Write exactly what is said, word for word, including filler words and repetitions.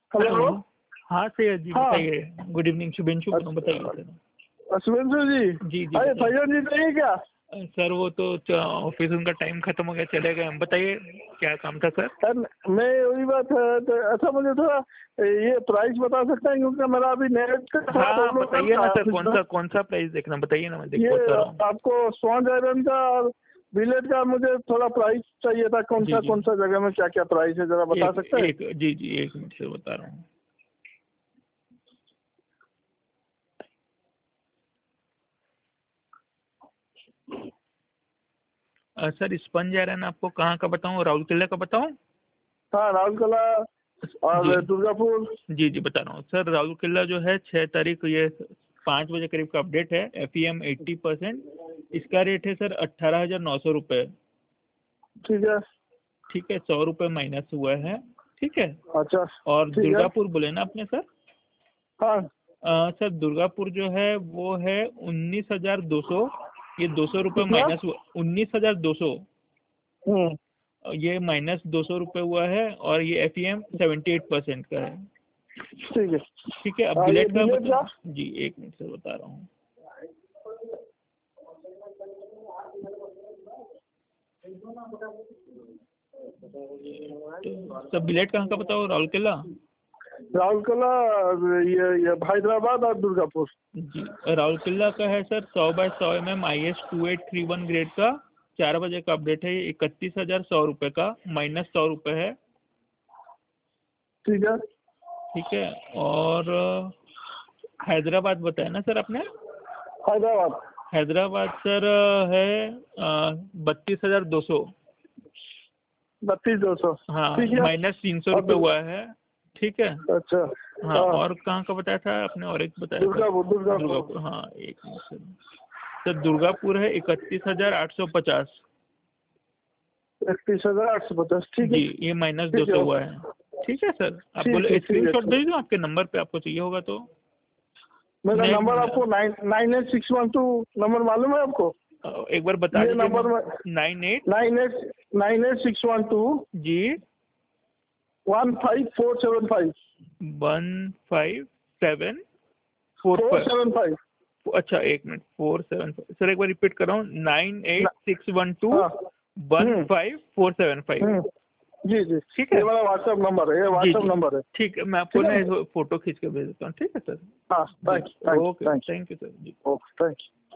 Hello. हाँ सैयद जी हाँ। बताइए। गुड इवनिंग शुभेंशु बोलो, बताइए सर। शुभेंशु जी। जी जी अरे बताइए। फैजन जी नहीं क्या? सर वो तो च- ऑफिस उनका टाइम खत्म हो गया, चले गए। हम बताइए क्या काम था सर। सर मैं वही बात है तो अच्छा मुझे थोड़ा ये प्राइस बता सकते हैं क्योंकि मेरा अभी नेट का थोड़ा हाँ हाँ प्रॉब्लम बताइए ना सर, कौन है। सा कौन सा प्राइस देखना, बताइए ना, मैं देख ये बता रहा हूँ। आपको स्वान आयरन का और बिलेट का मुझे थोड़ा प्राइस चाहिए था, कौन जी सा जी कौन सा जगह में क्या क्या प्राइस है जरा बता एक, सकते हैं? एक जी जी एक मिनट से बता रहा हूँ। अ, सर स्पंज आयरन आपको कहाँ का बताऊँ, राउरकेला का बताऊँ? हाँ राउरकेला जी और दुर्गापुर। जी जी बता रहा हूँ सर। राउरकेला जो है छः तारीख ये पाँच बजे करीब का अपडेट है। F E M eighty percent, इसका रेट है सर अट्ठारह हज़ार नौ सौ रुपये। ठीक है। ठीक है, सौ रुपये माइनस हुआ है। ठीक है। अच्छा और ठीक है। दुर्गापुर बोले ना आपने सर? हाँ अ, सर दुर्गापुर जो है वो है उन्नीस हज़ार दो सौ। ये दो सौ रुपये कितना? माइनस हुआ, उन्नीस हज़ार दो सौ। हम्म ये माइनस दो सौ रुपये हुआ है और ये F E M seventy eight percent का है। ठीक है। ठीक है। अब और ये बिलेट का बिलेट बता। का? जी एक मिनट से बता रहा हूँ। तो सब बिलेट कहाँ का बताओ, राउरकेला? राउरकेला ये ये हैदराबाद और दुर्गापुर। जी राउरकेला का है सर सौ बाय सौ M M I S two eight three one grade का, चार बजे का अपडेट है। ये इकतीस हज़ार सौ रुपये का, माइनस सौ रुपये है। ठीक है। ठीक है। और हैदराबाद बताया ना सर आपने? हैदराबाद हैदराबाद सर है बत्तीस हज़ार दो सौ। बत्तीस दो सौ। हाँ ठीक है। माइनस तीन सौ और रुपये दुर- हुआ है। ठीक है। अच्छा। हाँ हाँ और कहाँ का बताया था आपने, और एक बताया था? दुर्गापुर दुर्गापुर दुर्गापुर। हाँ एक मिनट सर। सर दुर्गापुर है इकतीस हज़ार आठ सौ पचास। इकतीस हजार आठ सौ पचास। ठीक है। जी ये माइनस दो ठीक सौ है। हुआ है। ठीक है सर। आप ठीक बोले है ठीक है स्क्रीनशॉट ठीक। भेज दूँ आपके नंबर पे, आपको चाहिए होगा तो? मेरा नहीं नंबर आपको nine nine eight six one two number मालूम है आपको? अ, एक बार बता ये दीजिए नंबर ना। में nine eight nine eight nine eight six one two जी one five four seven five one five seven four four five. Seven five. अच्छा एक minute, four seven five. Sir एक बार रिपीट कर रहा हूँ, nine eight six one two हाँ। One hmm five four seven five. Hmm जी जी। ठीक है। ये मेरा व्हाट्सएप नंबर है, ये जी व्हाट्सएप जी नंबर है। ठीक है, मैं आपको ठीक है ना ना? फोटो खींच के भेज देता हूँ। ठीक है सर। हाँ जी thank you thank okay you thank thank you sir जी। You okay thank you.